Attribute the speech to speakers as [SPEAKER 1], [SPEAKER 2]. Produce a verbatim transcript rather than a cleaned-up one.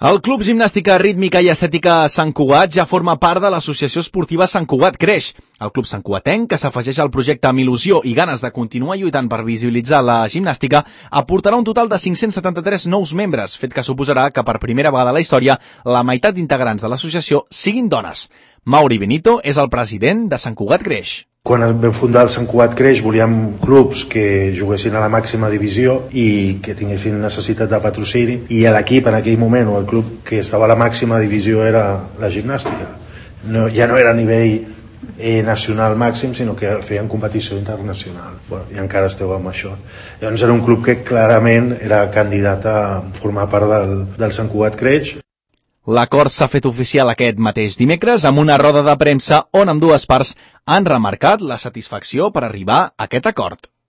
[SPEAKER 1] El Club Gimnàstica Rítmica i Estètica Sant Cugat ja forma part de l'Associació Esportiva Sant Cugat Creix. El Club Sant Cugatenc, que s'afegeix al projecte amb il·lusió i ganes de continuar lluitant per visibilitzar la gimnàstica, aportarà un total de cinc-cents setanta-tres nous membres, fet que suposarà que per primera vegada a la història la meitat d'integrants de l'associació siguin dones. Mauri Benito és el president de Sant Cugat Creix.
[SPEAKER 2] Quan vam fundar el Sant Cugat Creix volíem clubs que juguessin a la màxima divisió i que tinguessin necessitat de patrocini, i l'equip en aquell moment, o el club que estava a la màxima divisió, era la gimnàstica. No, ja no era a nivell eh, nacional màxim, sinó que feien competició internacional. Bueno, i encara esteu amb això. Llavors era un club que clarament era candidat a formar part del, del Sant Cugat Creix.
[SPEAKER 1] L'acord s'ha fet oficial aquest mateix dimecres amb una roda de premsa on ambdues parts han remarcat la satisfacció per arribar a aquest acord.